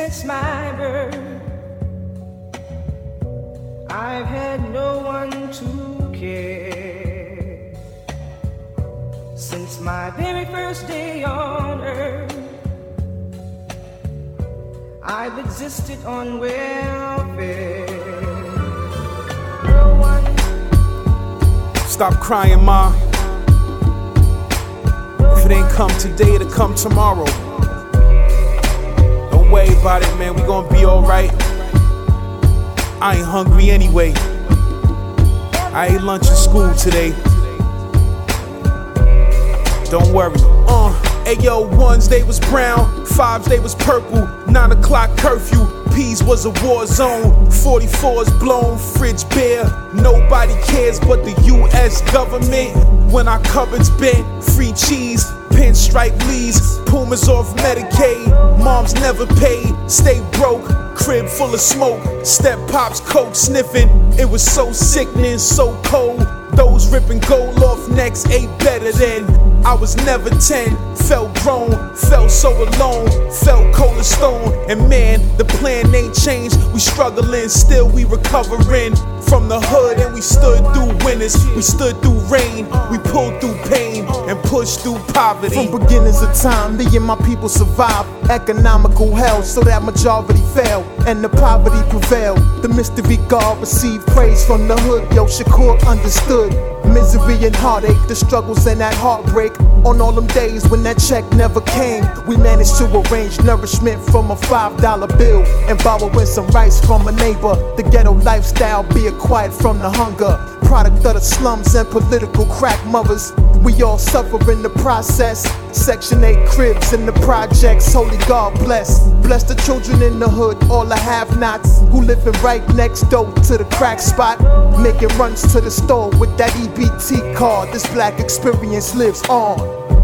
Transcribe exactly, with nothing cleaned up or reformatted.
since my birth, I've had no one to care. Since my very first day on earth, I've existed on welfare. No one. Stop crying, ma. If it ain't come today, it'll come tomorrow. Don't worry about it, man. We gonna be alright. I ain't hungry anyway. I ate lunch in school today. Don't worry. Uh, Ayo, ones they was brown, fives they was purple, nine o'clock curfew. P's was a war zone, forty-fours blown, fridge bare. Nobody cares but the U S government. When our cupboards bent, free cheese, pinstripe Lees, Pumas off Medicaid. Moms never paid, stay broke, crib full of smoke. Step pops coke sniffing, it was so sickening, so cold. Those ripping gold off necks ate better than. I was never ten, felt grown, felt so alone, felt cold as stone. And man, the plan ain't changed, we struggling, still we recovering. From the hood and we stood through winters, we stood through rain, we pulled through pain and pushed through poverty. From beginnings of time, me and my people survived economical hell, so that majority fell and the poverty prevailed. The mystery God received praise from the hood, yo Shakur understood. Misery and heartache, the struggles and that heartbreak. On all them days when that check never came, we managed to arrange nourishment from a five dollar bill and borrowing some rice from a neighbor. The ghetto lifestyle be acquired from the hunger, product of the slums and political crack mothers. We all suffer in the process. Section eight cribs in the projects, holy God bless. Bless the children in the hood, all the have-nots who living right next door to the crack spot, making runs to the store with that E B T card. This black experience lives on.